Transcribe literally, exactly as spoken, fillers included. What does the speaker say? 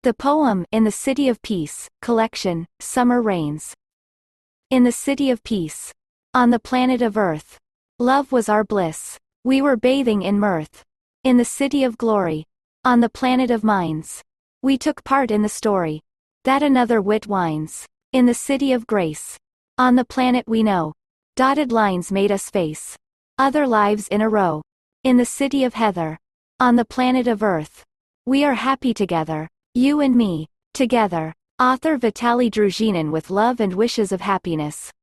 The poem In the City of Peace, collection, Summer Rains. In the city of peace. On the planet of Earth. Love was our bliss. We were bathing in mirth. In the city of glory. On the planet of minds. We took part in the story. That another wit winds. In the city of grace. On the planet we know. Dotted lines made us face other lives in a row. In the city of heather. On the planet of Earth. We are happy together. You and me. Together. Author Vitaly Druzhinin with love and wishes of happiness.